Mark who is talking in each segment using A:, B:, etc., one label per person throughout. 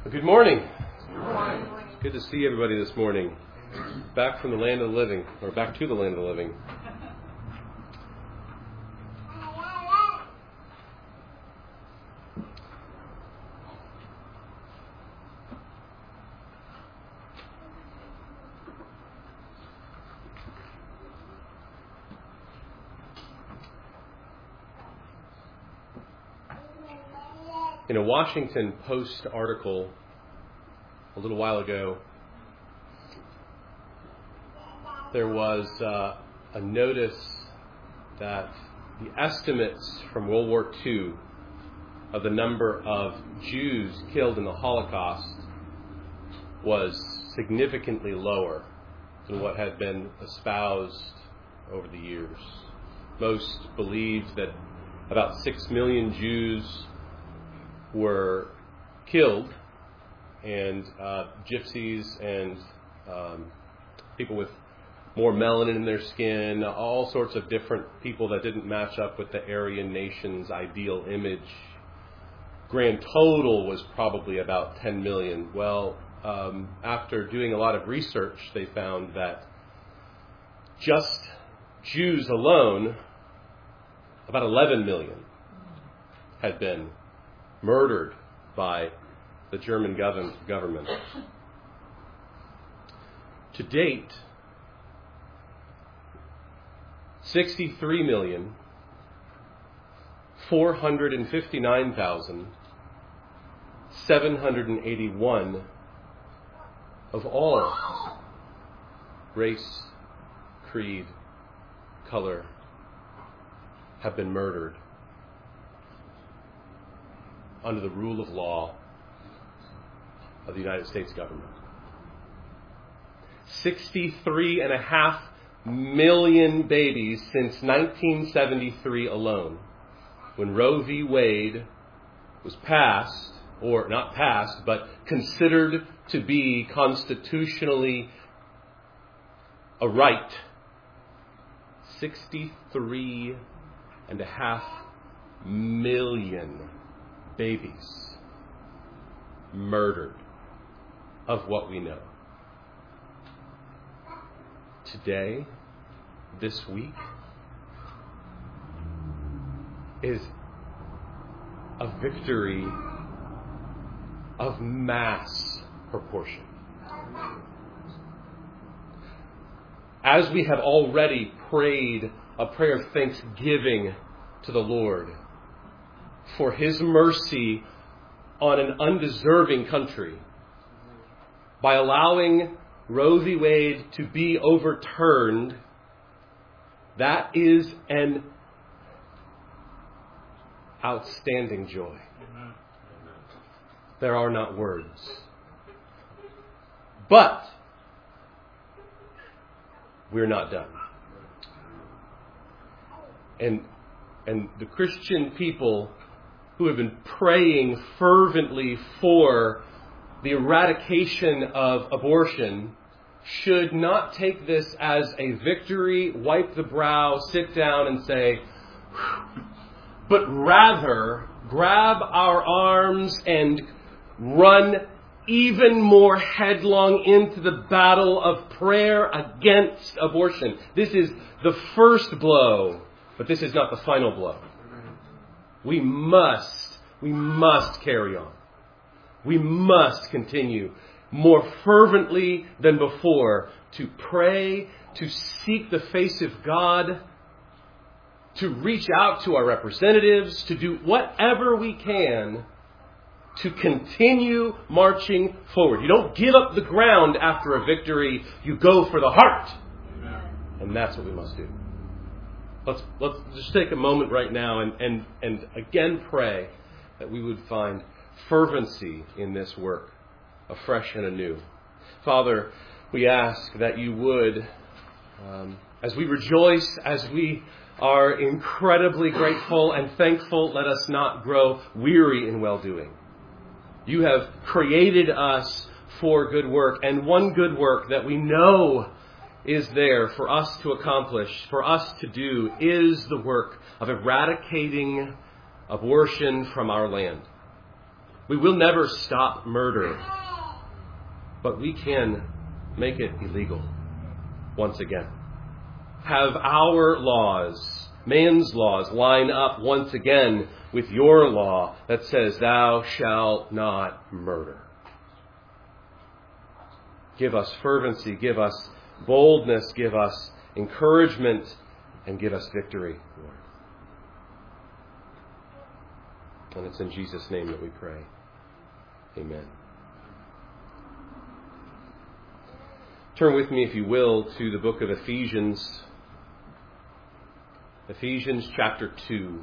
A: Good morning. Good morning. It's good to see everybody this morning. Back from the land of the living, or back to the land of the living. In a Washington Post article a little while ago, there was a notice that the estimates from World War II of the number of Jews killed in the Holocaust was significantly lower than what had been espoused over the years. Most believed that about 6 million Jews were killed, and gypsies and people with more melanin in their skin, all sorts of different people that didn't match up with the Aryan nation's ideal image. Grand total was probably about 10 million. Well, after doing a lot of research, they found that just Jews alone, about 11 million had been murdered by the German government. To date, 63,459,781 of all race, creed, color have been murdered under the rule of law of the United States government. 63.5 million babies since 1973 alone, when Roe v. Wade was passed, or not passed, but considered to be constitutionally a right. 63.5 million babies murdered of what we know. Today, this week, is a victory of mass proportion. As we have already prayed a prayer of thanksgiving to the Lord for His mercy on an undeserving country, by allowing Roe v. Wade to be overturned, that is an outstanding joy. Amen. There are not words. But we're not done. And the Christian people who have been praying fervently for the eradication of abortion should not take this as a victory, wipe the brow, sit down and say, but rather grab our arms and run even more headlong into the battle of prayer against abortion. This is the first blow, but this is not the final blow. We must carry on. We must continue more fervently than before to pray, to seek the face of God, to reach out to our representatives, to do whatever we can to continue marching forward. You don't give up the ground after a victory. You go for the heart. Amen. And that's what we must do. Let's just take a moment right now and again pray that we would find fervency in this work, afresh and anew. Father, we ask that you would, as we rejoice, as we are incredibly grateful and thankful, let us not grow weary in well-doing. You have created us for good work, and one good work that we know is there for us to accomplish, for us to do, is the work of eradicating abortion from our land. We will never stop murder, but we can make it illegal once again. Have our laws, man's laws, line up once again with your law that says, thou shalt not murder. Give us fervency, give us boldness, give us encouragement, and give us victory, Lord. And it's in Jesus' name that we pray. Amen. Turn with me, if you will, to the book of Ephesians. Ephesians chapter 2.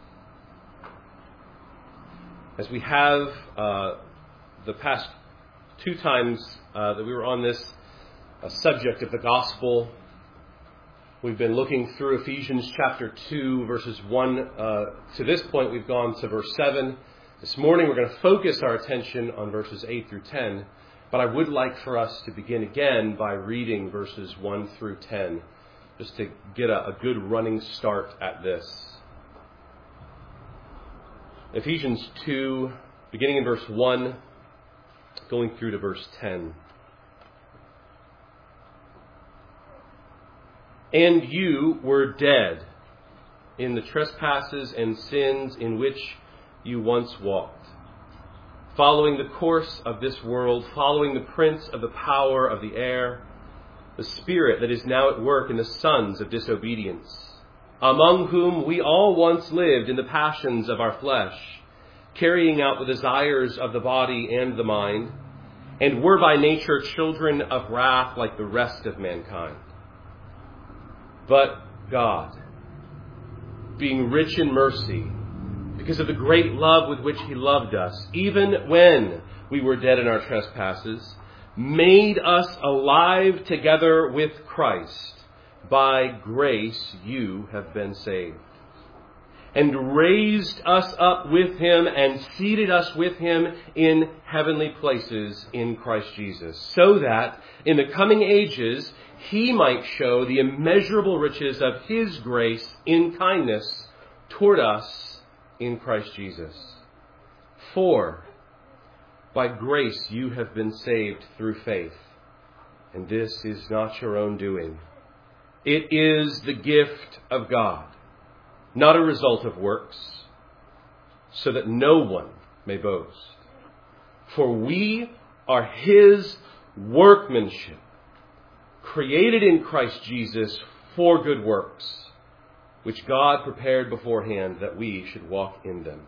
A: As we have the past two times that we were on this subject of the gospel, we've been looking through Ephesians chapter 2, verses 1 to this point. We've gone to verse 7. This morning we're going to focus our attention on verses 8 through 10. But I would like for us to begin again by reading verses 1 through 10, just to get a good running start at this. Ephesians 2, beginning in verse 1, going through to verse 10. And you were dead in the trespasses and sins in which you once walked, following the course of this world, following the prince of the power of the air, the spirit that is now at work in the sons of disobedience, among whom we all once lived in the passions of our flesh, carrying out the desires of the body and the mind, and were by nature children of wrath like the rest of mankind. But God, being rich in mercy, because of the great love with which He loved us, even when we were dead in our trespasses, made us alive together with Christ. By grace you have been saved. And raised us up with Him and seated us with Him in heavenly places in Christ Jesus, so that in the coming ages He might show the immeasurable riches of His grace in kindness toward us in Christ Jesus. For by grace you have been saved through faith, and this is not your own doing. It is the gift of God, not a result of works, so that no one may boast. For we are His workmanship, created in Christ Jesus for good works, which God prepared beforehand that we should walk in them.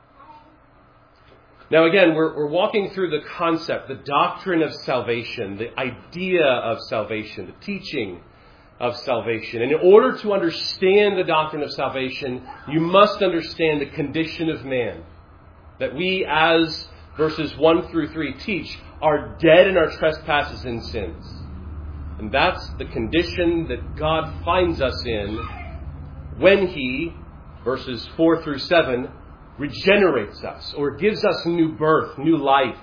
A: Now again, we're walking through the concept, the doctrine of salvation, the idea of salvation, the teaching of salvation. And in order to understand the doctrine of salvation, you must understand the condition of man. That we, as verses 1 through 3 teach, are dead in our trespasses and sins. And that's the condition that God finds us in when He, verses 4 through 7, regenerates us or gives us new birth, new life.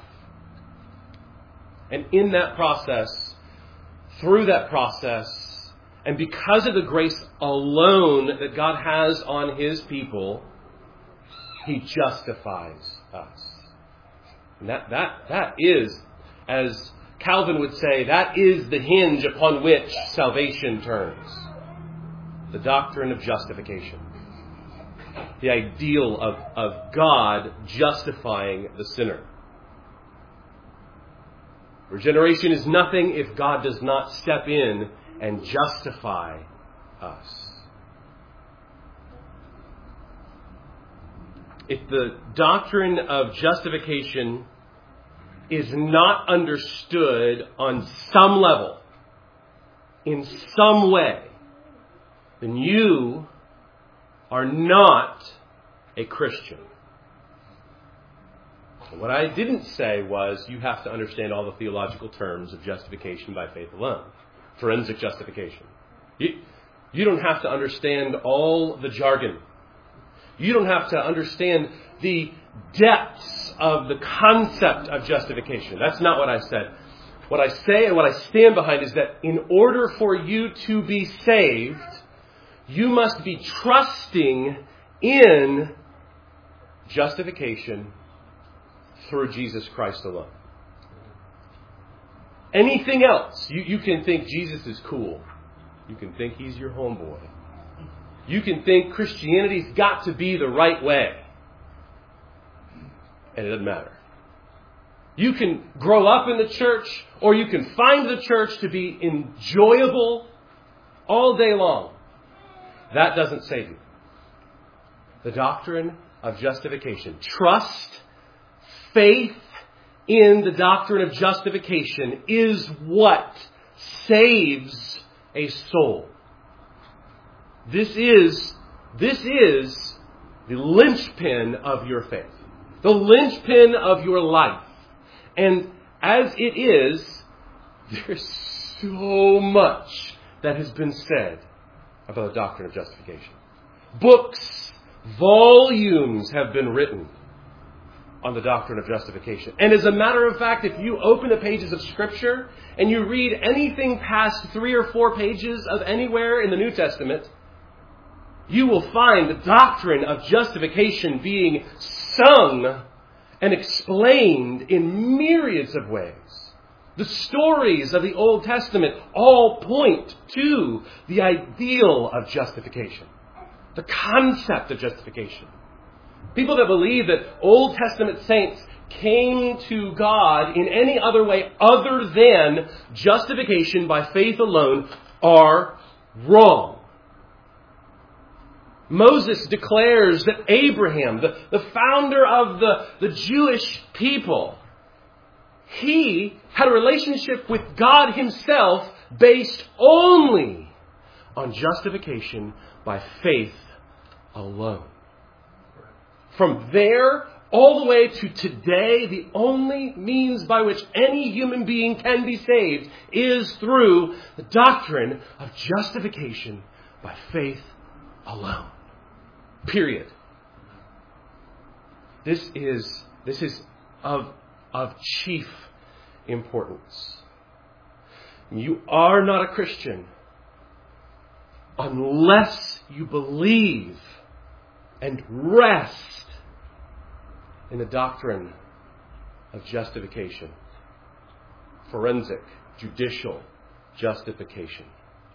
A: And in that process, through that process, and because of the grace alone that God has on His people, He justifies us. And that is, as Calvin would say, that is the hinge upon which salvation turns. The doctrine of justification. The ideal of God justifying the sinner. Regeneration is nothing if God does not step in and justify us. If the doctrine of justification is not understood on some level, in some way, then you are not a Christian. And what I didn't say was you have to understand all the theological terms of justification by faith alone. Forensic justification. You don't have to understand all the jargon. You don't have to understand the depths of the concept of justification. That's not what I said. What I say and what I stand behind is that in order for you to be saved, you must be trusting in justification through Jesus Christ alone. Anything else, you can think Jesus is cool. You can think he's your homeboy. You can think Christianity's got to be the right way. And it doesn't matter. You can grow up in the church, or you can find the church to be enjoyable all day long. That doesn't save you. The doctrine of justification. Trust, faith in the doctrine of justification is what saves a soul. This is the linchpin of your faith. The linchpin of your life. And as it is, there's so much that has been said about the doctrine of justification. Books, volumes have been written on the doctrine of justification. And as a matter of fact, if you open the pages of Scripture and you read anything past 3 or 4 pages of anywhere in the New Testament, you will find the doctrine of justification being sung and explained in myriads of ways. The stories of the Old Testament all point to the ideal of justification, the concept of justification. People that believe that Old Testament saints came to God in any other way other than justification by faith alone are wrong. Moses declares that Abraham, the founder of the Jewish people, he had a relationship with God himself based only on justification by faith alone. From there all the way to today, the only means by which any human being can be saved is through the doctrine of justification by faith alone. Period. This is of chief importance. You are not a Christian unless you believe and rest in the doctrine of justification. Forensic, judicial justification.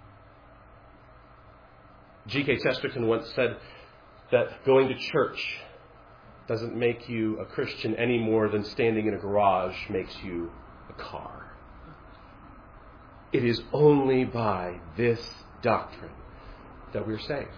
A: G.K. Chesterton once said that going to church doesn't make you a Christian any more than standing in a garage makes you a car. It is only by this doctrine that we're saved.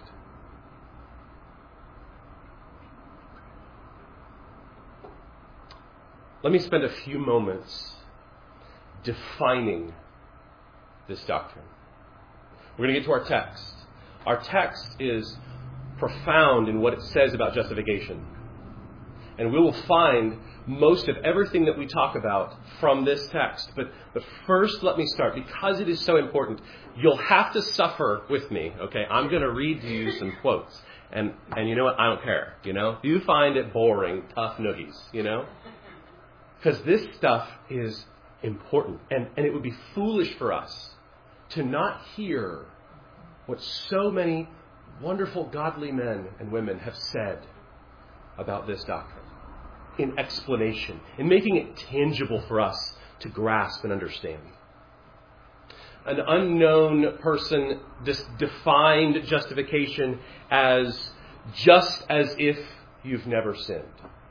A: Let me spend a few moments defining this doctrine. We're going to get to our text. Our text is profound in what it says about justification. And we will find most of everything that we talk about from this text. But first, let me start. Because it is so important, you'll have to suffer with me, okay? I'm going to read to you some quotes. And you know what? I don't care, you know? You find it boring, tough noogies, you know? Because this stuff is important. And it would be foolish for us to not hear what so many wonderful godly men and women have said about this doctrine in explanation, in making it tangible for us to grasp and understand. An unknown person defined justification as just as if you've never sinned.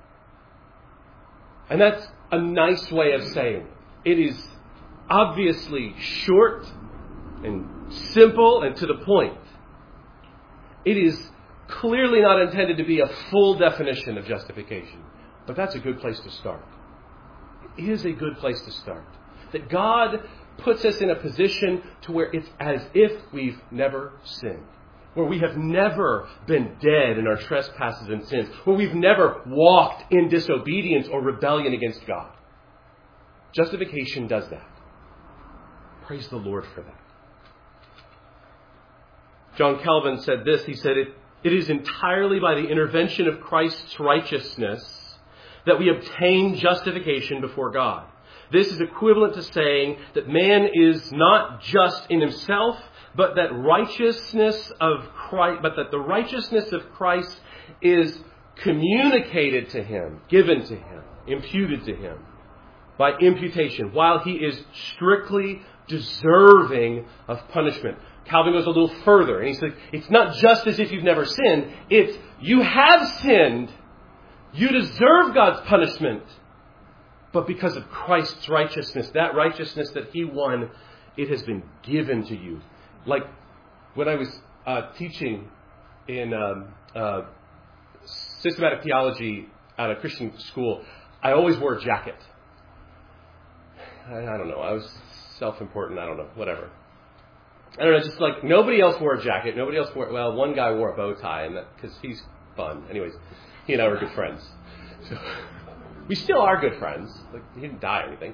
A: And that's a nice way of saying it. It is obviously short and simple and to the point. It is clearly not intended to be a full definition of justification. But that's a good place to start. It is a good place to start. That God puts us in a position to where it's as if we've never sinned. Where we have never been dead in our trespasses and sins. Where we've never walked in disobedience or rebellion against God. Justification does that. Praise the Lord for that. John Calvin said this. He said, it is entirely by the intervention of Christ's righteousness that we obtain justification before God. This is equivalent to saying that man is not just in himself, but that the righteousness of Christ is communicated to him, given to him. imputed to him by imputation, while he is strictly deserving of punishment. Calvin goes a little further, and he says, it's not just as if you've never sinned, it's you have sinned, you deserve God's punishment, but because of Christ's righteousness, that righteousness that he won, it has been given to you. Like when I was teaching in systematic theology at a Christian school, I always wore a jacket. I don't know. I was self-important. I don't know. Whatever. I don't know. Just like nobody else wore a jacket. Nobody else wore. Well, one guy wore a bow tie, and because he's fun. Anyways, he and I were good friends. So we still are good friends. Like he didn't die or anything.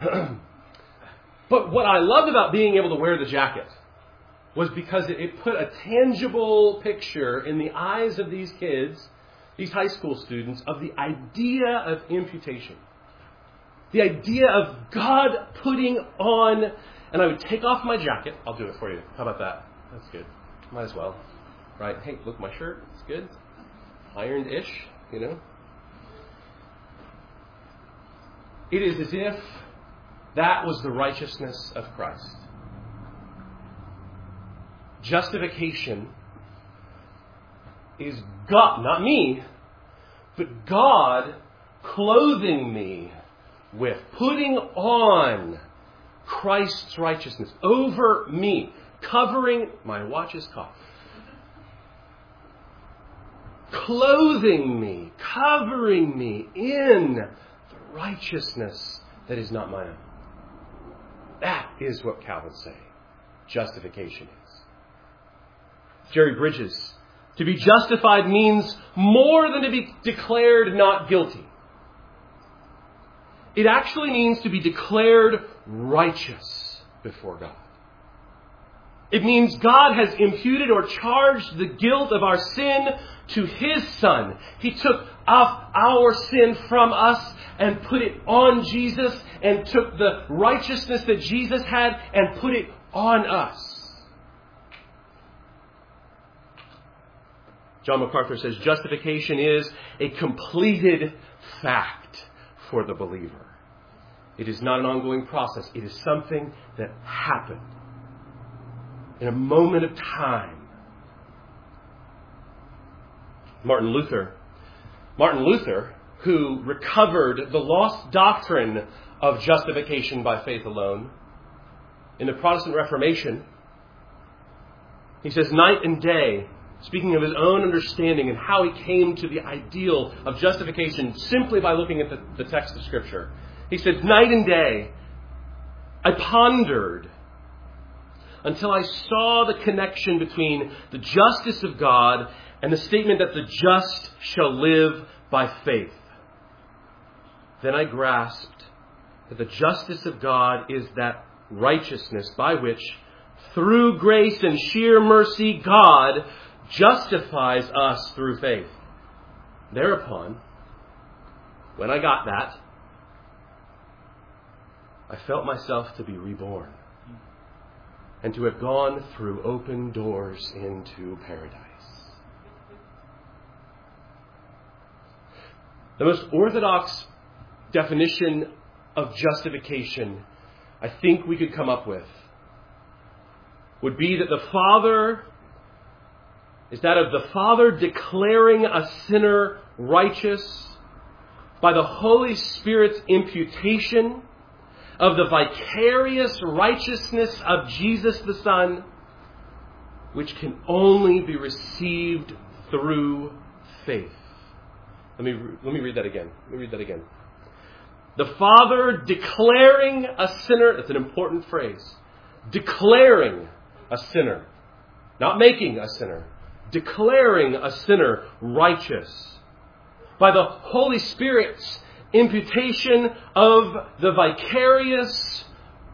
A: But what I loved about being able to wear the jacket was because it put a tangible picture in the eyes of these kids, these high school students, of the idea of imputation. The idea of God putting on, and I would take off my jacket. I'll do it for you. How about that? That's good. Might as well. Right? Hey, look, my shirt. It's good. Ironed-ish, you know. It is as if that was the righteousness of Christ. Justification is God, not me, but God clothing me with, putting on Christ's righteousness over me, covering, my watch is cough, clothing me, covering me in the righteousness that is not my own. That is what Calvin say justification is. Jerry Bridges, to be justified means more than to be declared not guilty. It actually means to be declared righteous before God. It means God has imputed or charged the guilt of our sin to His Son. He took off our sin from us and put it on Jesus, and took the righteousness that Jesus had and put it on us. John MacArthur says justification is a completed fact for the believer. It is not an ongoing process. It is something that happened in a moment of time. Martin Luther, who recovered the lost doctrine of justification by faith alone in the Protestant Reformation, he says, night and day, speaking of his own understanding and how he came to the ideal of justification simply by looking at the text of Scripture. He said, night and day, I pondered until I saw the connection between the justice of God and the statement that the just shall live by faith. Then I grasped that the justice of God is that righteousness by which, through grace and sheer mercy, God justifies us through faith. Thereupon, when I got that, I felt myself to be reborn and to have gone through open doors into paradise. The most orthodox definition of justification I think we could come up with would be that the Father is that of the Father declaring a sinner righteous by the Holy Spirit's imputation of the vicarious righteousness of Jesus the Son, which can only be received through faith. Let me read that again. The Father declaring a sinner, that's an important phrase, declaring a sinner, not making a sinner, declaring a sinner righteous by the Holy Spirit's imputation of the vicarious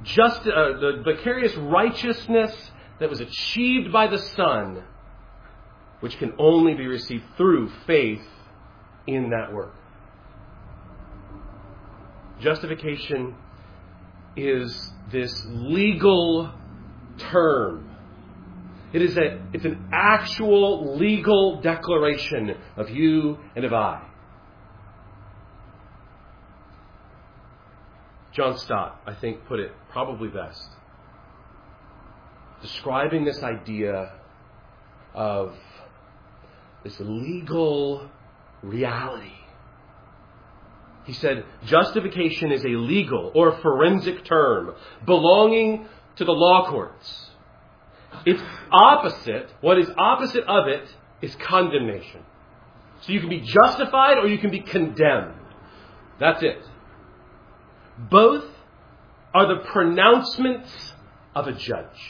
A: righteousness that was achieved by the Son, which can only be received through faith in that work. Justification is this legal term. It's an actual legal declaration of you and of I. John Stott, I think, put it probably best, describing this idea of this legal reality. He said, justification is a legal or forensic term belonging to the law courts. Its opposite, what is opposite of it, is condemnation. So you can be justified or you can be condemned. That's it. Both are the pronouncements of a judge.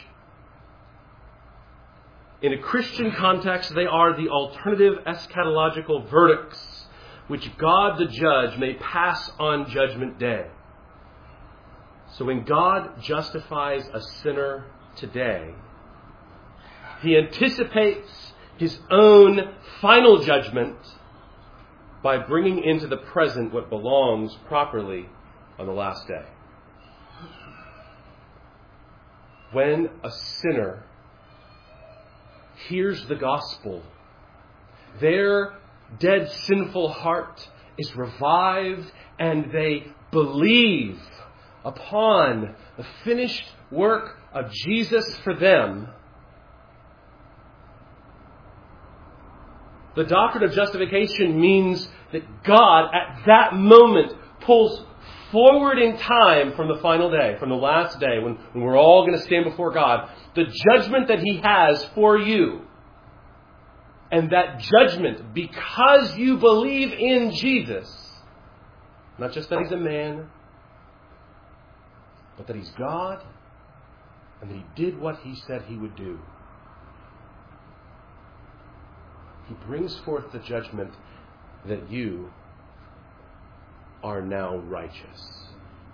A: In a Christian context, they are the alternative eschatological verdicts which God the judge may pass on Judgment Day. So when God justifies a sinner today, He anticipates His own final judgment by bringing into the present what belongs properly on the last day. When a sinner hears the gospel, their dead sinful heart is revived and they believe upon the finished work of Jesus for them. The doctrine of justification means that God at that moment pulls forward in time from the final day, from the last day, when we're all going to stand before God, the judgment that He has for you. And that judgment, because you believe in Jesus, not just that He's a man, but that He's God, and that He did what He said He would do. He brings forth the judgment that you are now righteous.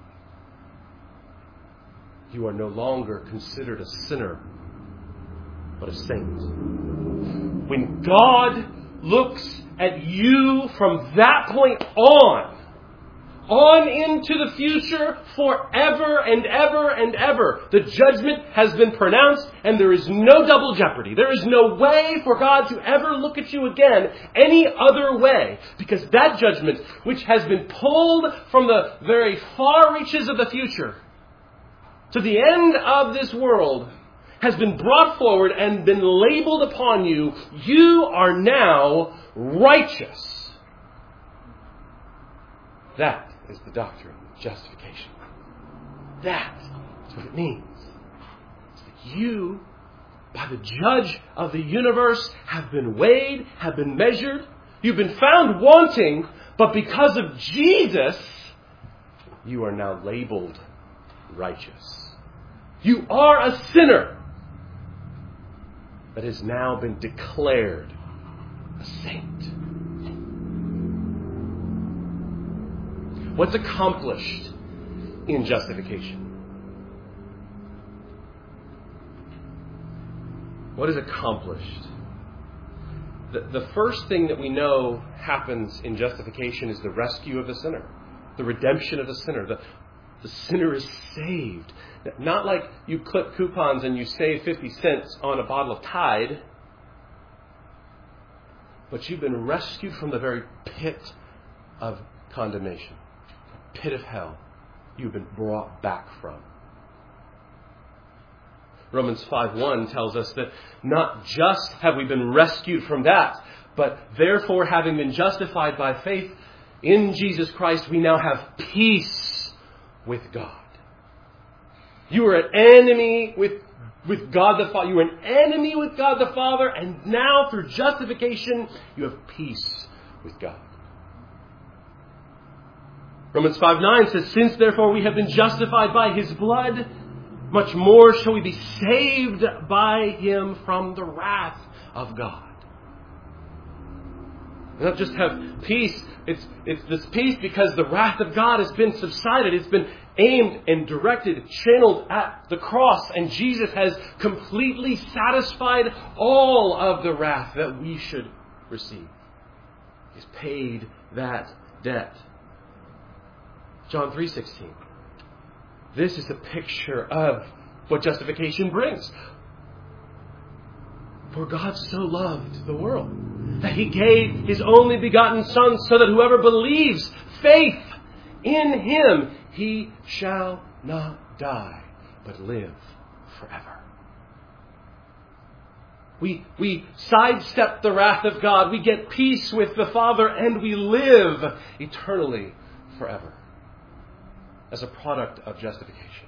A: You are no longer considered a sinner, but a saint. When God looks at you from that point on into the future, forever and ever and ever, the judgment has been pronounced and there is no double jeopardy. There is no way for God to ever look at you again any other way, because that judgment, which has been pulled from the very far reaches of the future to the end of this world, has been brought forward and been labeled upon you. You are now righteous. That is the doctrine of justification. That is what it means. It's that you, by the judge of the universe, have been weighed, have been measured. You've been found wanting, but because of Jesus, you are now labeled righteous. You are a sinner that has now been declared a saint. What's accomplished in justification? What is accomplished? The first thing that we know happens in justification is the rescue of the sinner, the redemption of the sinner. The sinner is saved. Not like you clip coupons and you save 50 cents on a bottle of Tide, but you've been rescued from the very pit of condemnation, pit of hell. You've been brought back from. Romans 5:1 tells us that not just have we been rescued from that, but therefore, having been justified by faith in Jesus Christ, we now have peace with God. You were an enemy with God the Father. You were an enemy with God the Father, and now through justification, you have peace with God. Romans 5:9 says, since therefore we have been justified by His blood, much more shall we be saved by Him from the wrath of God. We not just have peace, it's this peace because the wrath of God has been subsided. It's been aimed and directed, channeled at the cross, and Jesus has completely satisfied all of the wrath that we should receive. He's paid that debt. John 3:16. This is a picture of what justification brings. For God so loved the world that He gave His only begotten Son, so that whoever believes, faith in Him, he shall not die, but live forever. We sidestep the wrath of God. We get peace with the Father, and we live eternally forever as a product of justification.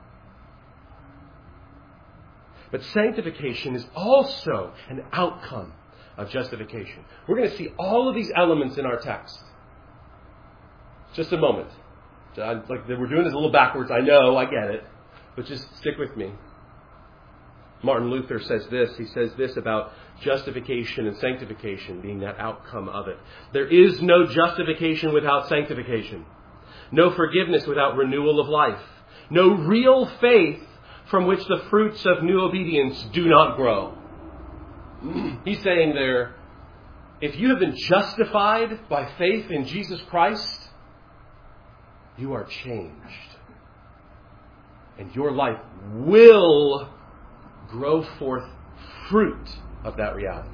A: But sanctification is also an outcome of justification. We're going to see all of these elements in our text. Just a moment. Like we're doing this a little backwards. I know, I get it. But just stick with me. Martin Luther says this. He says this about justification and sanctification being that outcome of it. There is no justification without sanctification. No forgiveness without renewal of life. No real faith from which the fruits of new obedience do not grow. He's saying there, if you have been justified by faith in Jesus Christ, you are changed. And your life will grow forth fruit of that reality.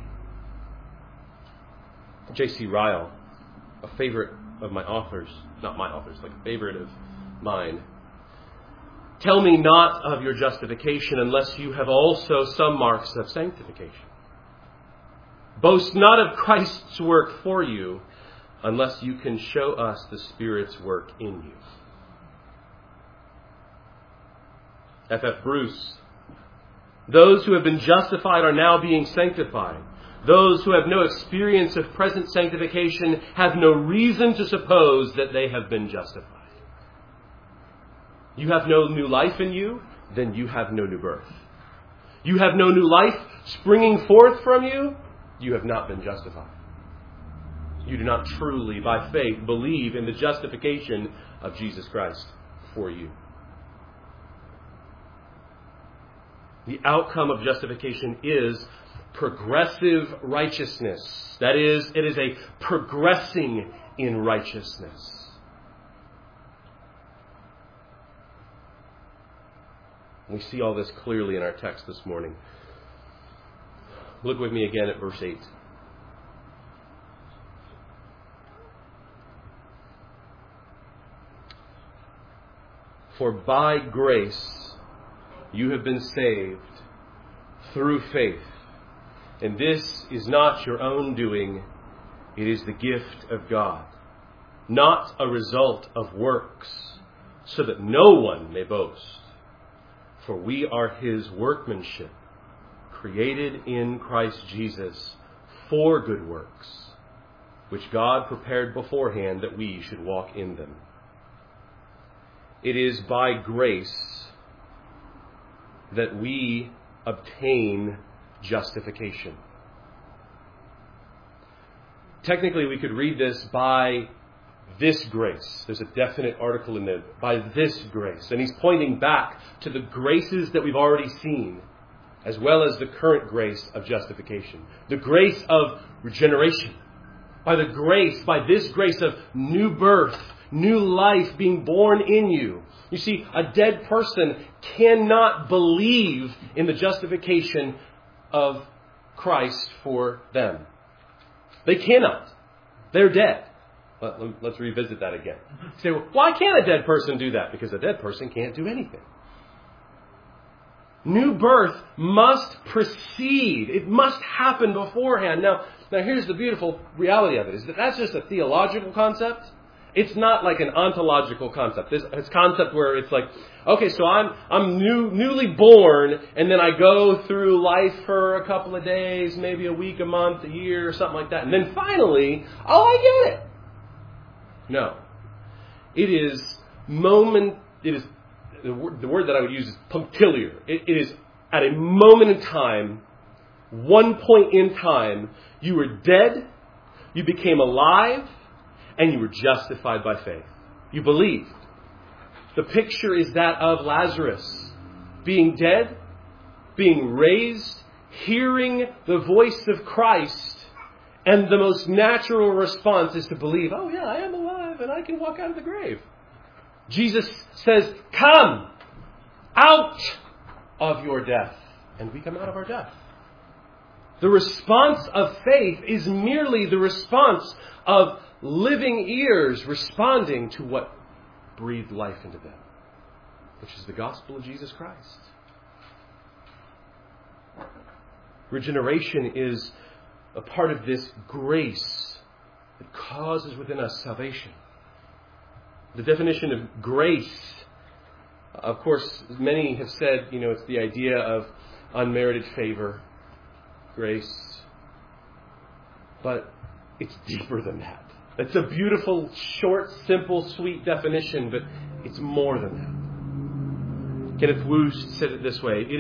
A: J.C. Ryle, a favorite of my authors, not my authors, like a favorite of mine, tell me not of your justification unless you have also some marks of sanctification. Boast not of Christ's work for you unless you can show us the Spirit's work in you. F.F. Bruce, those who have been justified are now being sanctified. Those who have no experience of present sanctification have no reason to suppose that they have been justified. You have no new life in you, then you have no new birth. You have no new life springing forth from you, you have not been justified. You do not truly, by faith, believe in the justification of Jesus Christ for you. The outcome of justification is progressive righteousness. That is, it is a progressing in righteousness. We see all this clearly in our text this morning. Look with me again at verse 8. For by grace you have been saved through faith. And this is not your own doing, it is the gift of God, not a result of works, so that no one may boast. For we are His workmanship, created in Christ Jesus for good works, which God prepared beforehand that we should walk in them. It is by grace that we obtain justification. Technically, we could read this by this grace. There's a definite article in there. By this grace. And he's pointing back to the graces that we've already seen, as well as the current grace of justification. The grace of regeneration. By this grace of new birth, new life being born in you. You see, a dead person cannot believe in the justification of Christ for them. They cannot. They're dead. Let's revisit that again. You say, well, why can't a dead person do that? Because a dead person can't do anything. New birth must precede. It must happen beforehand. Now here's the beautiful reality of it, is that that's just a theological concept. It's not like an ontological concept. It's a concept where it's like, okay, so I'm newly born, and then I go through life for a couple of days, maybe a week, a month, a year, or something like that. And then finally, I get it. No. It is the word that I would use is punctiliar. It is at a moment in time, one point in time, you were dead, you became alive, and you were justified by faith. You believed. The picture is that of Lazarus being dead, being raised, hearing the voice of Christ, and the most natural response is to believe, oh yeah, I am alive and I can walk out of the grave. Jesus says, come out of your death. And we come out of our death. The response of faith is merely the response of living ears responding to what breathed life into them, which is the gospel of Jesus Christ. Regeneration is a part of this grace that causes within us salvation. The definition of grace, of course, many have said, it's the idea of unmerited favor, grace. But it's deeper than that. It's a beautiful, short, simple, sweet definition, but it's more than that. Kenneth Wuest said it this way: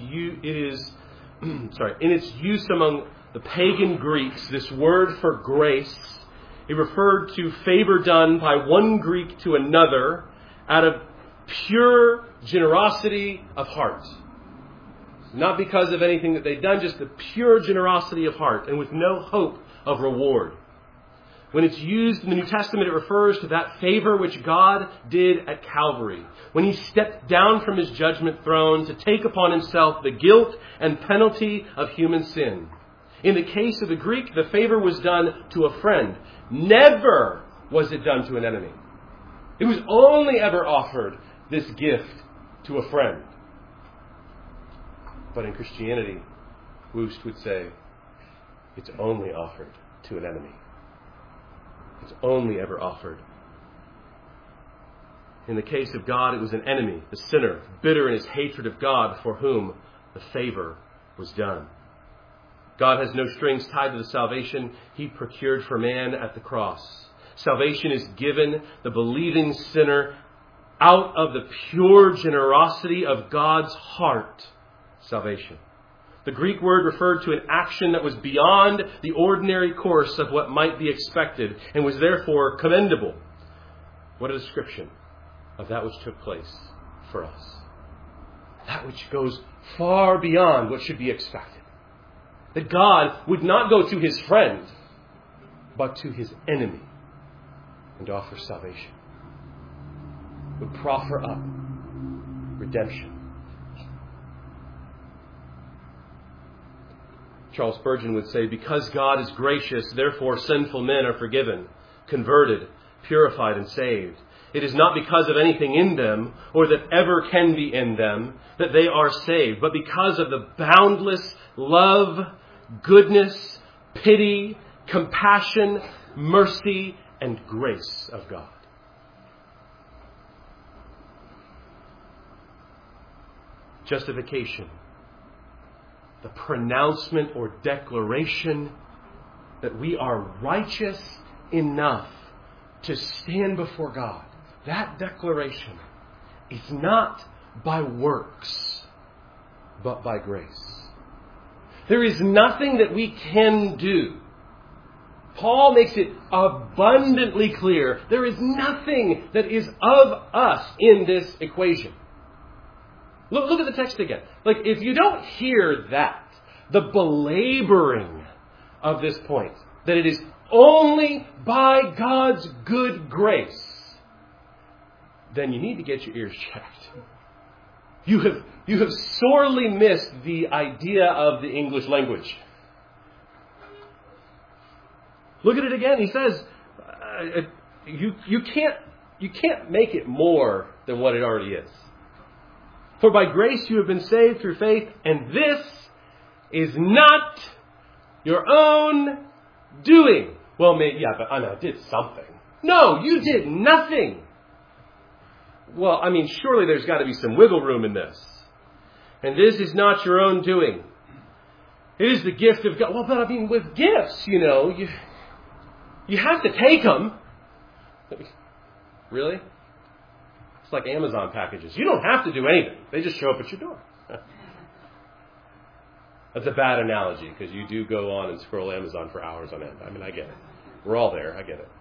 A: in its use among the pagan Greeks, this word for grace, it referred to favor done by one Greek to another out of pure generosity of heart. Not because of anything that they'd done, just the pure generosity of heart and with no hope of reward. When it's used in the New Testament, it refers to that favor which God did at Calvary, when He stepped down from His judgment throne to take upon Himself the guilt and penalty of human sin. In the case of the Greek, the favor was done to a friend. Never was it done to an enemy. It was only ever offered, this gift, to a friend. But in Christianity, Wuest would say, it's only offered to an enemy. It's only ever offered. In the case of God, it was an enemy, the sinner, bitter in his hatred of God, for whom the favor was done. God has no strings tied to the salvation He procured for man at the cross. Salvation is given the believing sinner out of the pure generosity of God's heart. Salvation. The Greek word referred to an action that was beyond the ordinary course of what might be expected and was therefore commendable. What a description of that which took place for us. That which goes far beyond what should be expected. That God would not go to His friend, but to His enemy and offer salvation. Would proffer up redemption. Charles Spurgeon would say, because God is gracious, therefore sinful men are forgiven, converted, purified, and saved. It is not because of anything in them, or that ever can be in them, that they are saved, but because of the boundless love, goodness, pity, compassion, mercy, and grace of God. Justification. The pronouncement or declaration that we are righteous enough to stand before God. That declaration is not by works, but by grace. There is nothing that we can do. Paul makes it abundantly clear. There is nothing that is of us in this equation. Look at the text again. If you don't hear that, the belaboring of this point, that it is only by God's good grace, then you need to get your ears checked. You have sorely missed the idea of the English language. Look at it again. He says, you can't make it more than what it already is. For by grace you have been saved through faith, and this is not your own doing. Well, but I did something. No, you did nothing. Well, surely there's got to be some wiggle room in this. And this is not your own doing. It is the gift of God. Well, but with gifts, you have to take them. Really? It's like Amazon packages. You don't have to do anything. They just show up at your door. That's a bad analogy because you do go on and scroll Amazon for hours on end. I get it. We're all there. I get it.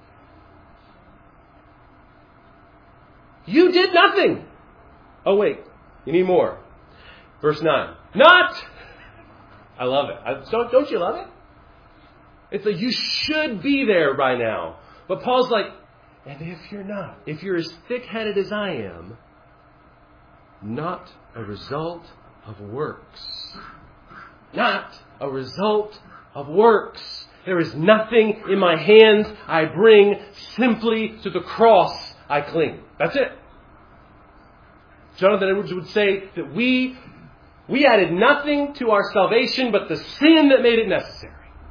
A: You did nothing. Oh, wait. You need more. Verse 9. Not. I love it. Don't you love it? It's like you should be there by now. But Paul's like, and if you're not, if you're as thick-headed as I am, not a result of works. Not a result of works. There is nothing in my hands I bring simply to the cross I cling. That's it. Jonathan Edwards would say that we added nothing to our salvation but the sin that made it necessary.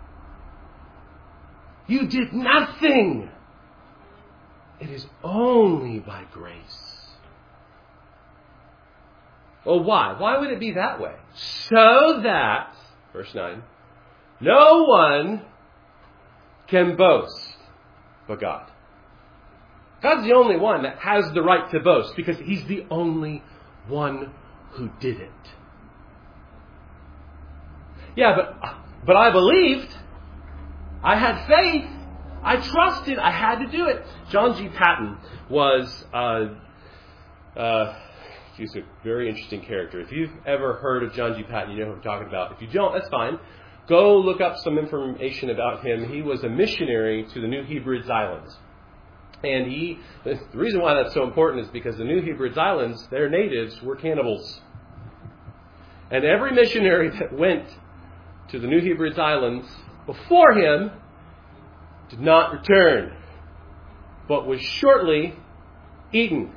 A: You did nothing. It is only by grace. Well, why? Why would it be that way? So that, verse 9, no one can boast but God. God's the only one that has the right to boast because He's the only one who did it. Yeah, but I believed. I had faith. I trusted. I had to do it. John G. Patton was he's a very interesting character. If you've ever heard of John G. Patton, you know who I'm talking about. If you don't, that's fine. Go look up some information about him. He was a missionary to the New Hebrides Islands. And the reason why that's so important is because the New Hebrides Islands, their natives were cannibals. And every missionary that went to the New Hebrides Islands before him did not return, but was shortly eaten.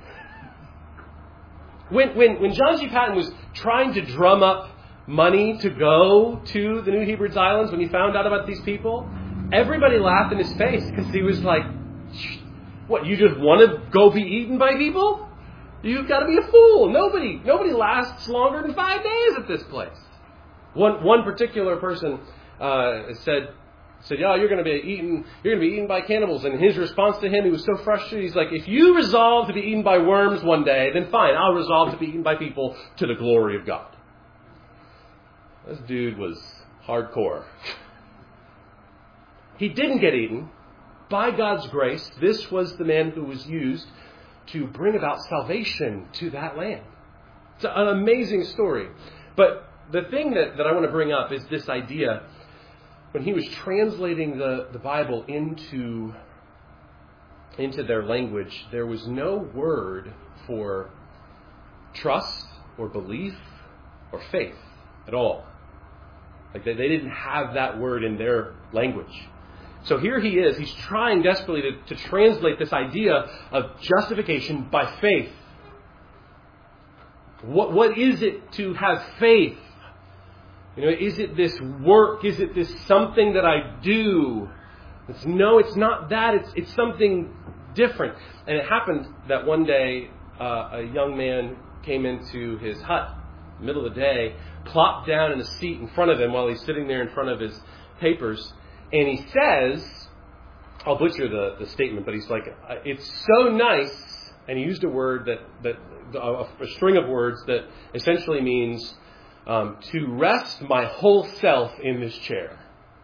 A: When John G. Patton was trying to drum up money to go to the New Hebrides Islands, when he found out about these people, everybody laughed in his face because he was like, what, you just want to go be eaten by people? You've got to be a fool. Nobody lasts longer than 5 days at this place. One particular person said, yeah, you're going to be eaten by cannibals. And his response to him, he was so frustrated. He's like, if you resolve to be eaten by worms one day, then fine, I'll resolve to be eaten by people to the glory of God. This dude was hardcore. He didn't get eaten. By God's grace, this was the man who was used to bring about salvation to that land. It's an amazing story. But the thing that I want to bring up is this idea. When he was translating the Bible into their language, there was no word for trust or belief or faith at all. Like they didn't have that word in their language. So here he is. He's trying desperately to translate this idea of justification by faith. What is it to have faith? Is it this work? Is it this something that I do? It's not that. It's something different. And it happened that one day a young man came into his hut, middle of the day, plopped down in a seat in front of him while he's sitting there in front of his papers. And he says, I'll butcher the statement, but he's like, it's so nice. And he used a word a string of words that essentially means to rest my whole self in this chair.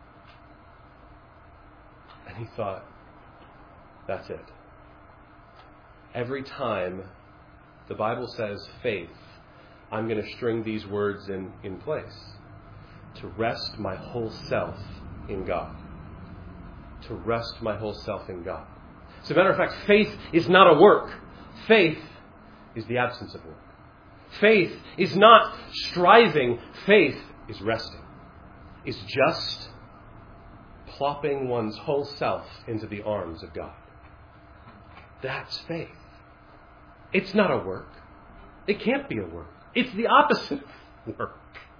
A: And he thought, that's it. Every time the Bible says faith, I'm going to string these words in place. To rest my whole self in God. To rest my whole self in God. As a matter of fact, faith is not a work. Faith is the absence of work. Faith is not striving. Faith is resting. Is just plopping one's whole self into the arms of God. That's faith. It's not a work. It can't be a work. It's the opposite of work.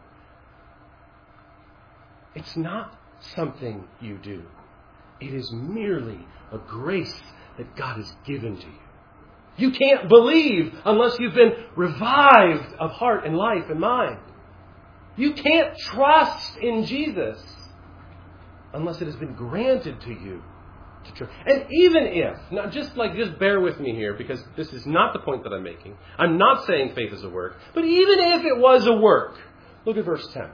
A: It's not something you do. It is merely a grace that God has given to you. You can't believe unless you've been revived of heart and life and mind. You can't trust in Jesus unless it has been granted to you to trust. And even if, now just bear with me here, because this is not the point that I'm making. I'm not saying faith is a work, but even if it was a work, look at verse 10.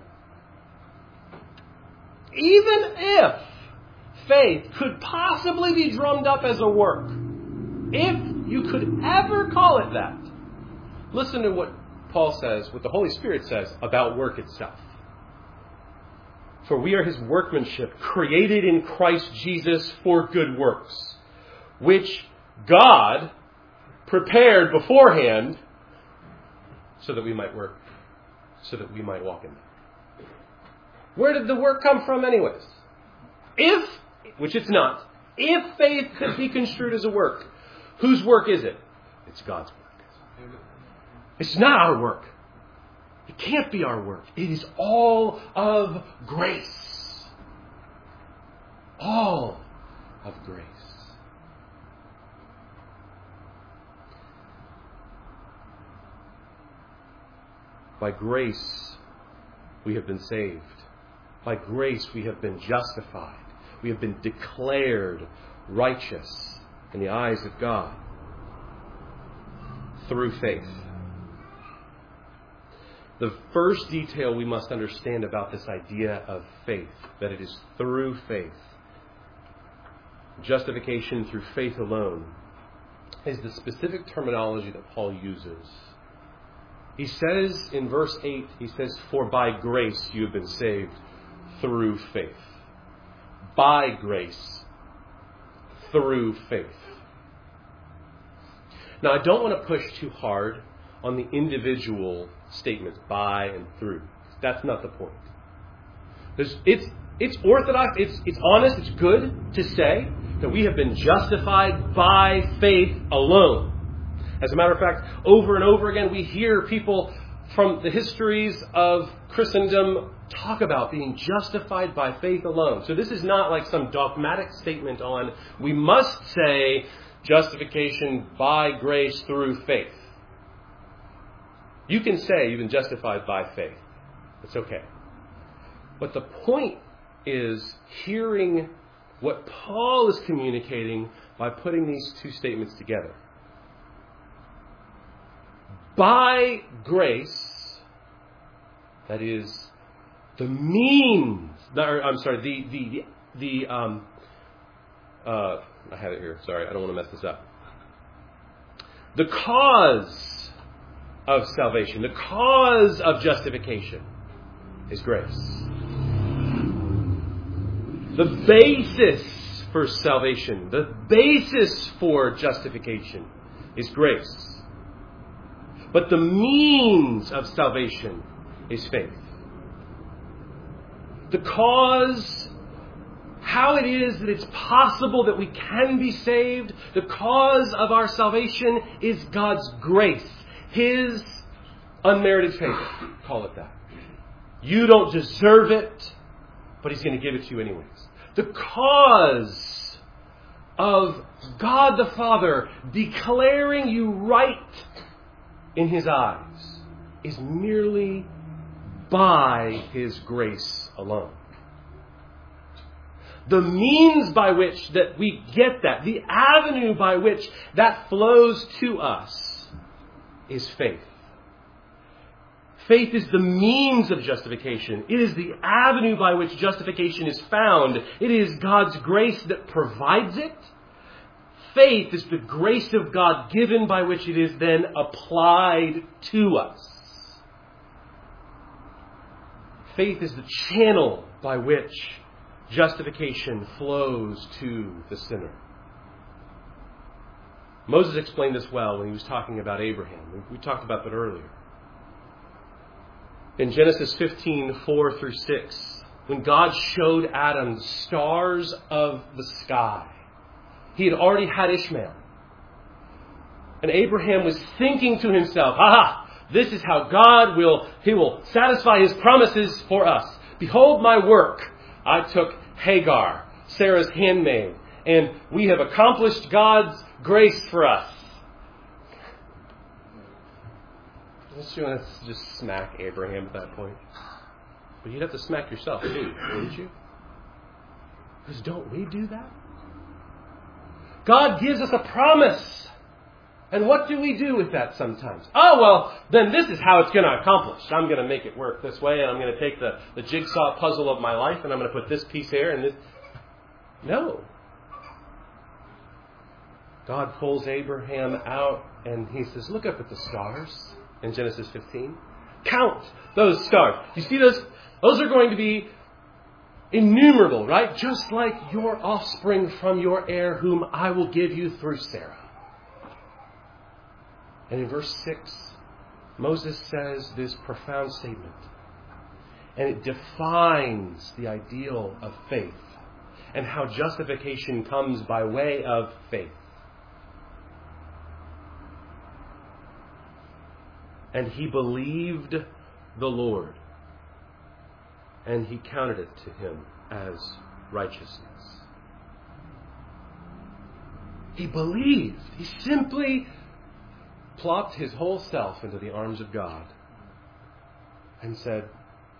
A: Even if faith could possibly be drummed up as a work, if you could ever call it that, listen to what Paul says, what the Holy Spirit says about work itself. For we are His workmanship, created in Christ Jesus for good works, which God prepared beforehand so that we might work, so that we might walk in them. Where did the work come from anyways? If, which it's not, if faith could be construed as a work, Whose work is it? It's God's work. It's not our work. It can't be our work. It is all of grace. All of grace. By grace, we have been saved. By grace, we have been justified. We have been declared righteous in the eyes of God through faith. The first detail we must understand about this idea of faith, that it is through faith, justification through faith alone, is the specific terminology that Paul uses. He says in verse 8, he says, "For by grace you have been saved through faith." By grace, through faith. Now, I don't want to push too hard on the individual statements, by and through. That's not the point. It's orthodox, it's honest, it's good to say that we have been justified by faith alone. As a matter of fact, over and over again, we hear people from the histories of Christendom talk about being justified by faith alone. So this is not like some dogmatic statement on, we must say justification by grace through faith. You can say you've been justified by faith. It's okay. But the point is hearing what Paul is communicating by putting these two statements together. By grace, that is the means. I have it here. Sorry, I don't want to mess this up. The cause of salvation, the cause of justification is grace. The basis for salvation, the basis for justification is grace. But the means of salvation is faith. The cause, how it is that it's possible that we can be saved, the cause of our salvation is God's grace. His unmerited favor. Call it that. You don't deserve it, but He's going to give it to you anyways. The cause of God the Father declaring you right in His eyes is merely by His grace alone. The means by which that we get that, the avenue by which that flows to us is faith. Faith is the means of justification. It is the avenue by which justification is found. It is God's grace that provides it. Faith is the grace of God given by which it is then applied to us. Faith is the channel by which justification flows to the sinner. Moses explained this well when he was talking about Abraham. We talked about that earlier. In Genesis 15, 4 through 6, when God showed Adam the stars of the sky, he had already had Ishmael. And Abraham was thinking to himself, this is how God will satisfy His promises for us. Behold my work. I took Hagar, Sarah's handmaid, and we have accomplished God's grace for us. Don't you want to just smack Abraham at that point? But you'd have to smack yourself too, wouldn't you? Because don't we do that? God gives us a promise. And what do we do with that sometimes? Then this is how it's going to accomplish. I'm going to make it work this way, and I'm going to take the jigsaw puzzle of my life, and I'm going to put this piece here and this. No. God pulls Abraham out, and He says, look up at the stars in Genesis 15. Count those stars. You see those? Those are going to be innumerable, right? Just like your offspring from your heir, whom I will give you through Sarah. And in verse 6, Moses says this profound statement. And it defines the ideal of faith and how justification comes by way of faith. And he believed the Lord, and he counted it to him as righteousness. He believed. He simply plopped his whole self into the arms of God and said,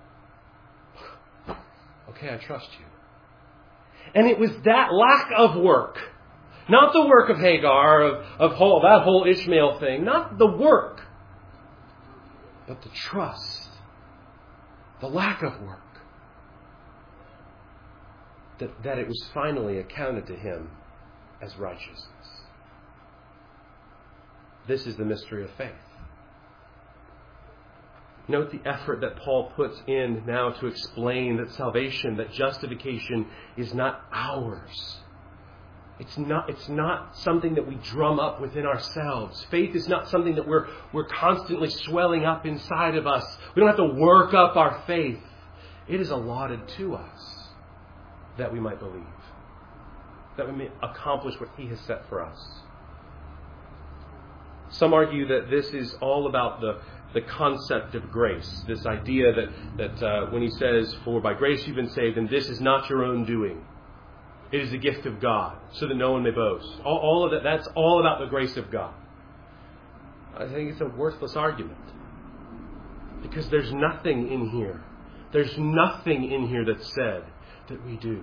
A: okay, I trust you. And it was that lack of work, not the work of Hagar, of that whole Ishmael thing, not the work, but the trust, the lack of work, that it was finally accounted to him as righteousness. This is the mystery of faith. Note the effort that Paul puts in now to explain that salvation, that justification is not ours. It's not something that we drum up within ourselves. Faith is not something that we're constantly swelling up inside of us. We don't have to work up our faith. It is allotted to us that we might believe, that we may accomplish what he has set for us. Some argue that this is all about the concept of grace, this idea that when he says, for by grace you've been saved, and this is not your own doing. It is the gift of God, so that no one may boast. All of that, that's all about the grace of God. I think it's a worthless argument. Because there's nothing in here. There's nothing in here that's said that we do.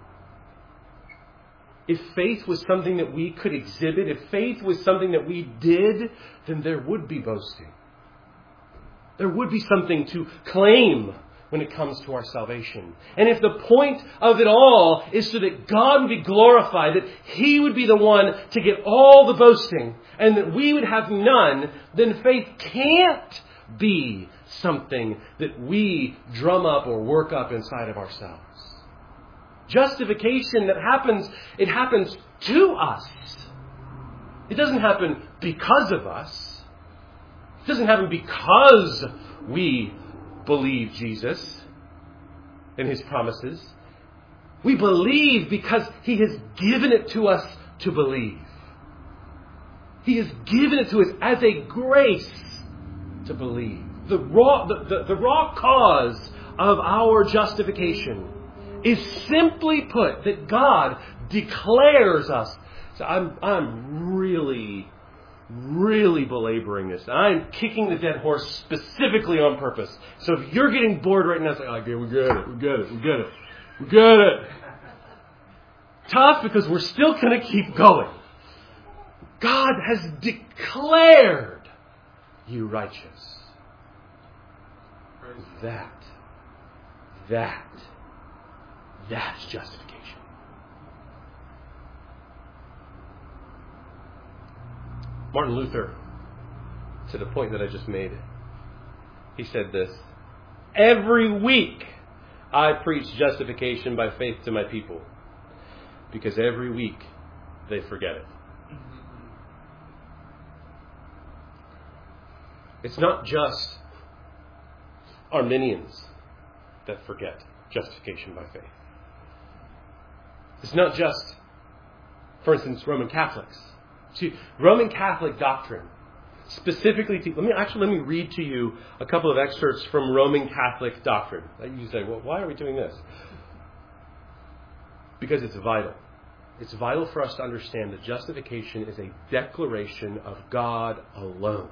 A: If faith was something that we could exhibit, if faith was something that we did, then there would be boasting. There would be something to claim when it comes to our salvation. And if the point of it all is so that God would be glorified, that he would be the one to get all the boasting, and that we would have none, then faith can't be something that we drum up or work up inside of ourselves. Justification it happens to us. It doesn't happen because of us. It doesn't happen because we believe Jesus and his promises. We believe because he has given it to us to believe. He has given it to us as a grace to believe. The raw cause of our justification is simply put that God declares us. So I'm really belaboring this. I'm kicking the dead horse specifically on purpose. So if you're getting bored right now, it's like, okay, we get it. Tough because we're still going to keep going. God has declared you righteous. That's justification. Martin Luther, to the point that I just made, he said this: every week I preach justification by faith to my people, because every week they forget it. It's not just Arminians that forget justification by faith. It's not just, for instance, Roman Catholics. See, Roman Catholic doctrine specifically, let me read to you a couple of excerpts from Roman Catholic doctrine. You say, well, why are we doing this? Because it's vital. It's vital for us to understand that justification is a declaration of God alone.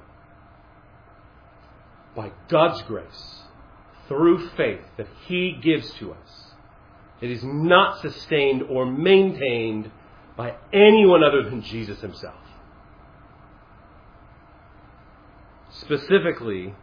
A: By God's grace, through faith that he gives to us. It is not sustained or maintained by anyone other than Jesus himself. Specifically,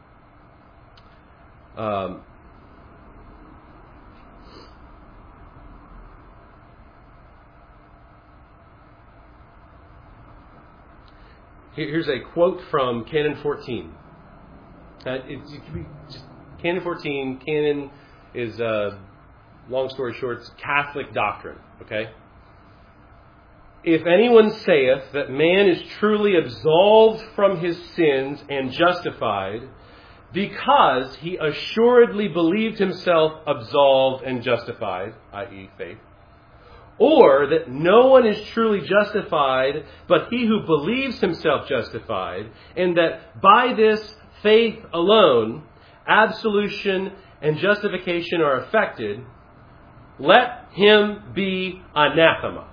A: here's a quote from Canon 14. It could be just Canon 14. Canon is, long story short, it's Catholic doctrine. Okay? If anyone saith that man is truly absolved from his sins and justified because he assuredly believed himself absolved and justified, i.e. faith, or that no one is truly justified but he who believes himself justified, and that by this faith alone absolution and justification are effected, let him be anathema.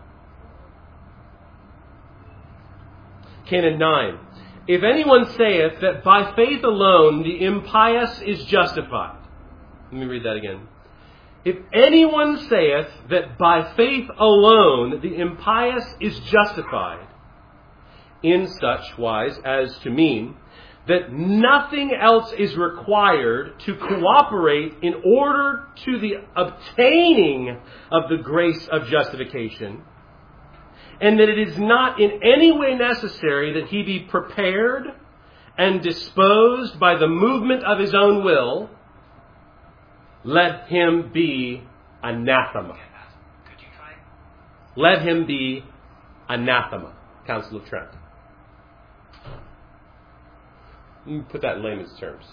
A: Canon 9. If anyone saith that by faith alone the impious is justified. Let me read that again. If anyone saith that by faith alone the impious is justified, in such wise as to mean that nothing else is required to cooperate in order to the obtaining of the grace of justification, and that it is not in any way necessary that he be prepared and disposed by the movement of his own will, let him be anathema. Let him be anathema. Council of Trent. Let me put that in layman's terms.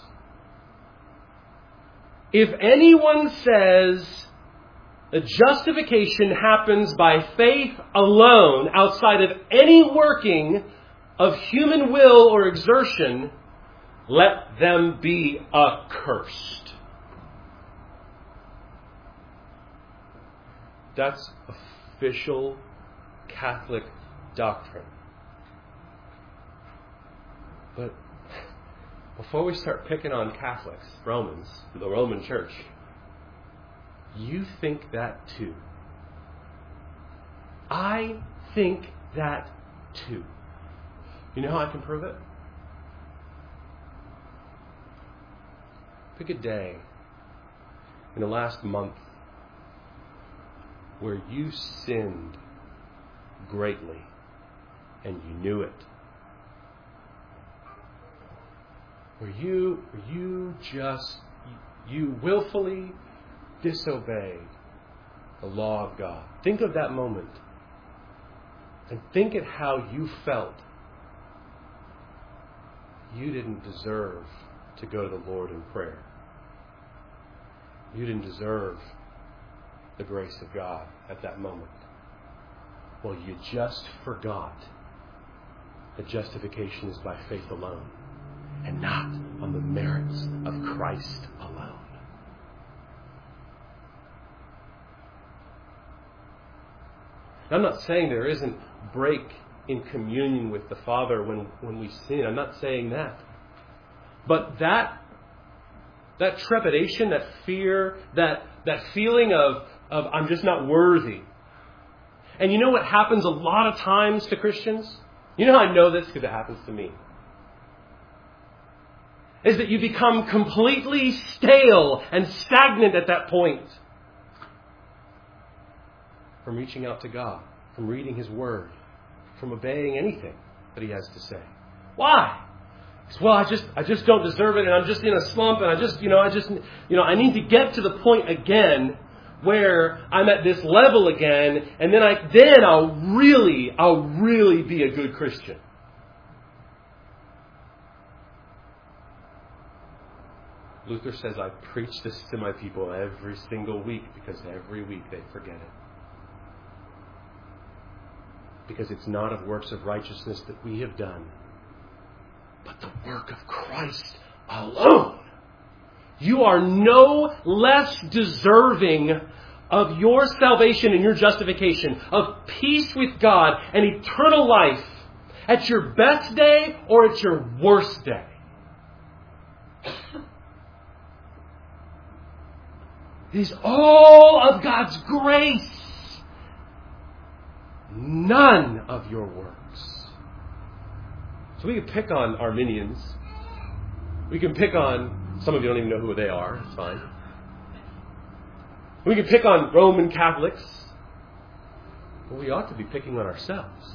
A: If anyone says that justification happens by faith alone, outside of any working of human will or exertion, let them be accursed. That's official Catholic doctrine. But before we start picking on Catholics, Romans, the Roman Church, you think that too. I think that too. You know how I can prove it? Pick a day in the last month where you sinned greatly and you knew it. Where you willfully disobeyed the law of God. Think of that moment. And think of how you felt. You didn't deserve to go to the Lord in prayer. You didn't deserve the grace of God at that moment. Well, you just forgot that justification is by faith alone and not on the merits of Christ alone. Now, I'm not saying there isn't break in communion with the Father when we sin. I'm not saying that. But that trepidation, that fear, that feeling of I'm just not worthy. And you know what happens a lot of times to Christians? You know how I know this? Because it happens to me. Is that you become completely stale and stagnant at that point from reaching out to God, from reading His Word, from obeying anything that He has to say. Why? Well, I just don't deserve it, and I'm just in a slump, and I need to get to the point again where I'm at this level again, and then I'll really be a good Christian. Luther says, I preach this to my people every single week because every week they forget it. Because it's not of works of righteousness that we have done, but the work of Christ alone. You are no less deserving of your salvation and your justification, of peace with God and eternal life at your best day or at your worst day. It is all of God's grace. None of your works. So we can pick on Arminians. We can pick on, some of you don't even know who they are. It's fine. We can pick on Roman Catholics. But we ought to be picking on ourselves.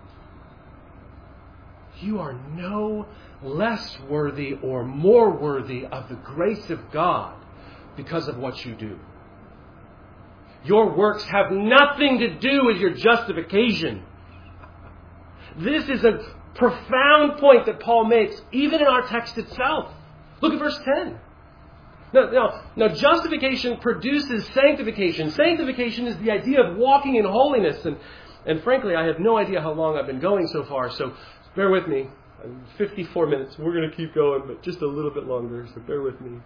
A: You are no less worthy or more worthy of the grace of God because of what you do. Your works have nothing to do with your justification. This is a profound point that Paul makes, even in our text itself. Look at verse 10. Now, justification produces sanctification. Sanctification is the idea of walking in holiness. And frankly, I have no idea how long I've been going so far, so bear with me. 54 minutes. We're going to keep going, but just a little bit longer, so bear with me.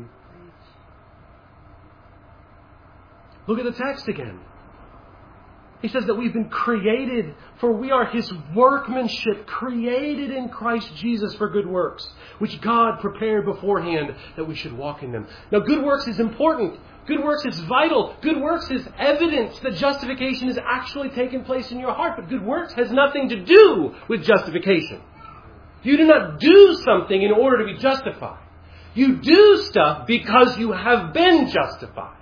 A: Look at the text again. He says that we've been created, for we are His workmanship, created in Christ Jesus for good works, which God prepared beforehand that we should walk in them. Now, good works is important. Good works is vital. Good works is evidence that justification has actually taken place in your heart. But good works has nothing to do with justification. You do not do something in order to be justified. You do stuff because you have been justified.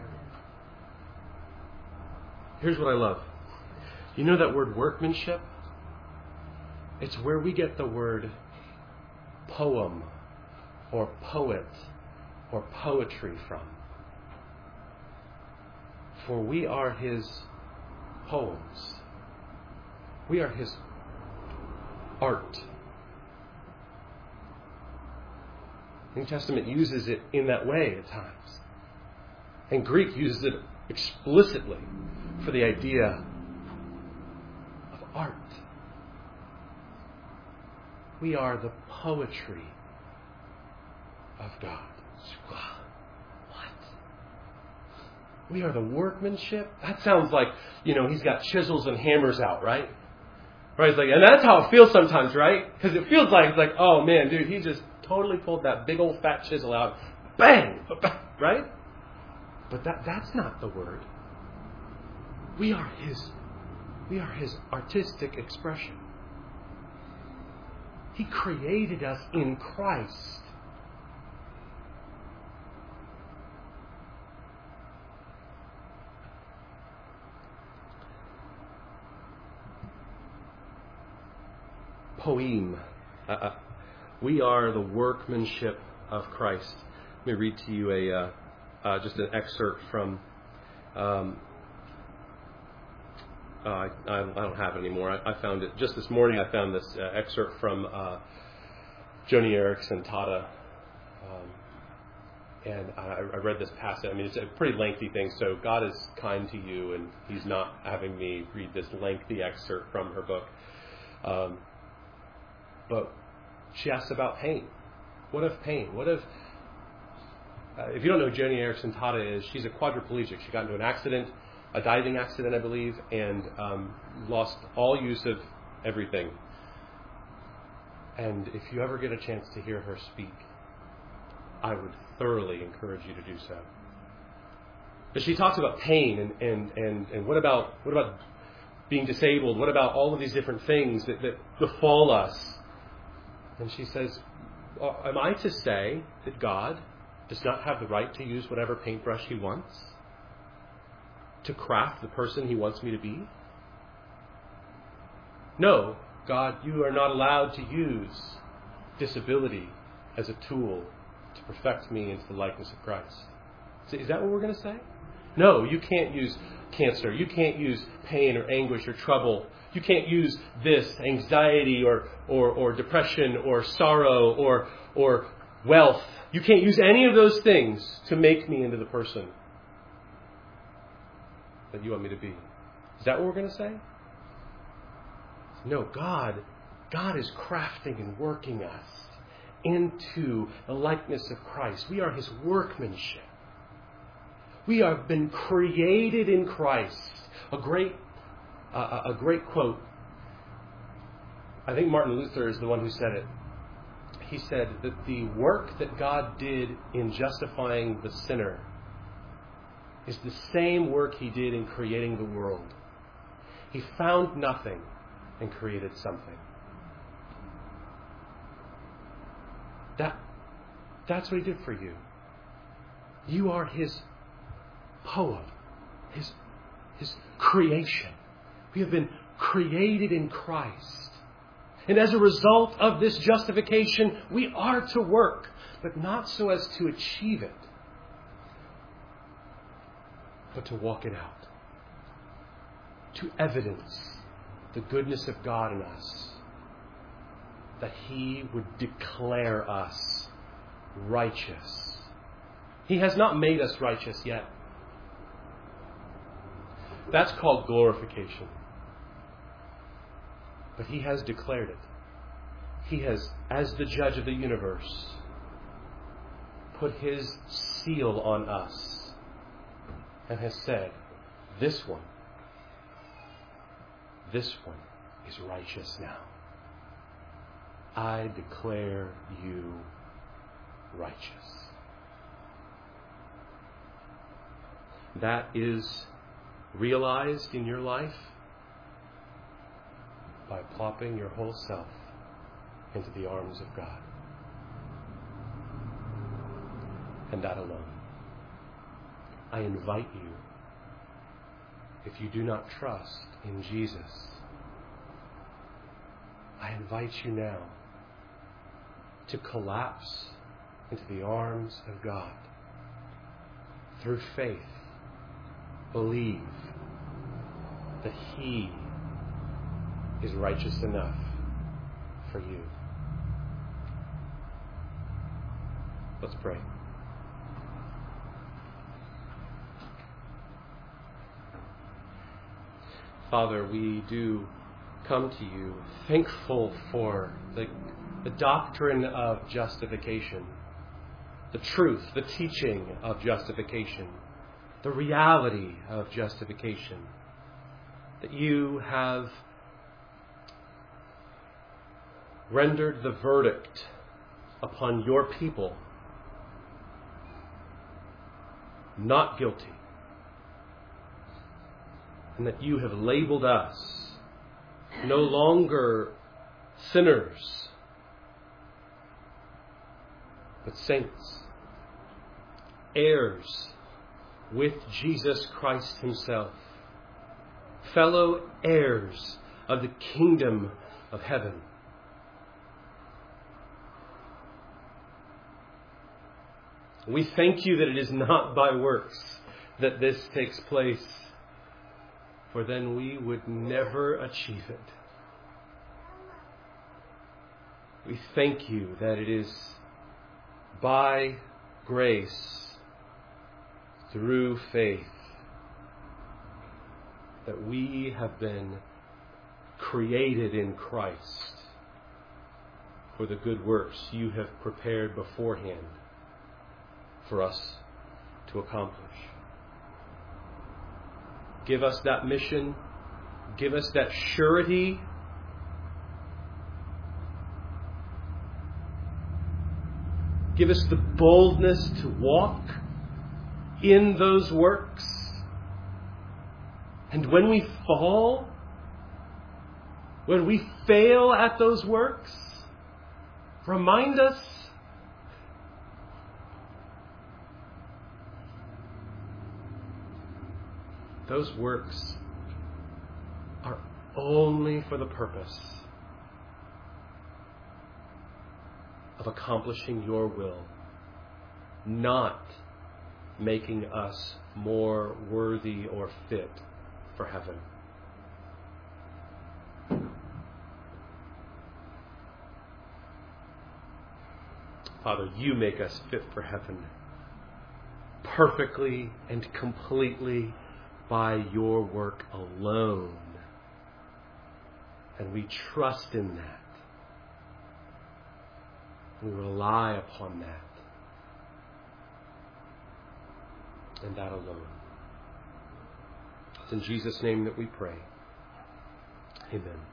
A: Here's what I love. You know that word workmanship? It's where we get the word poem or poet or poetry from. For we are His poems. We are His art. The New Testament uses it in that way at times. And Greek uses it explicitly for the idea of art. We are the poetry of God. What? We are the workmanship? That sounds like, He's got chisels and hammers out, right? Right? It's like, and that's how it feels sometimes, right? Because it feels like, oh man, dude, he just totally pulled that big old fat chisel out. Bang! Right? But that's not the word. We are His artistic expression. He created us in Christ. Poem. We are the workmanship of Christ. Let me read to you just an excerpt from. I don't have it anymore. I found it just this morning. I found this excerpt from Joni Eareckson Tada, and I read this passage. I mean, it's a pretty lengthy thing. So God is kind to you, and He's not having me read this lengthy excerpt from her book. But she asks about pain. What of pain? What of if you don't know who Joni Eareckson Tada is, she's a quadriplegic. She got into an accident. A diving accident, I believe, and lost all use of everything. And if you ever get a chance to hear her speak, I would thoroughly encourage you to do so. But she talks about pain and what about being disabled? What about all of these different things that befall us? And she says, am I to say that God does not have the right to use whatever paintbrush He wants? To craft the person He wants me to be? No, God, you are not allowed to use disability as a tool to perfect me into the likeness of Christ. So is that what we're going to say? No, you can't use cancer. You can't use pain or anguish or trouble. You can't use this, anxiety or depression or sorrow or wealth. You can't use any of those things to make me into the person that you want me to be. Is that what we're going to say? No, God is crafting and working us into the likeness of Christ. We are His workmanship. We have been created in Christ. A great quote. I think Martin Luther is the one who said it. He said that the work that God did in justifying the sinner is the same work He did in creating the world. He found nothing and created something. That's what He did for you. You are His poem, His creation. We have been created in Christ. And as a result of this justification, we are to work, but not so as to achieve it, but to walk it out. To evidence the goodness of God in us. That He would declare us righteous. He has not made us righteous yet. That's called glorification. But He has declared it. He has, as the judge of the universe, put His seal on us and has said, this one is righteous now. I declare you righteous. That is realized in your life by plopping your whole self into the arms of God. And that alone. I invite you, if you do not trust in Jesus, I invite you now to collapse into the arms of God. Through faith, believe that He is righteous enough for you. Let's pray. Father, we do come to you thankful for the doctrine of justification, the truth, the teaching of justification, the reality of justification, that you have rendered the verdict upon your people not guilty, and that you have labeled us no longer sinners, but saints, heirs with Jesus Christ Himself, fellow heirs of the kingdom of heaven. We thank you that it is not by works that this takes place, for then we would never achieve it. We thank you that it is by grace, through faith, that we have been created in Christ for the good works you have prepared beforehand for us to accomplish. Give us that mission. Give us that surety. Give us the boldness to walk in those works. And when we fall, when we fail at those works, remind us those works are only for the purpose of accomplishing your will, not making us more worthy or fit for heaven. Father, you make us fit for heaven perfectly and completely by your work alone. And we trust in that. We rely upon that. And that alone. It's in Jesus' name that we pray. Amen.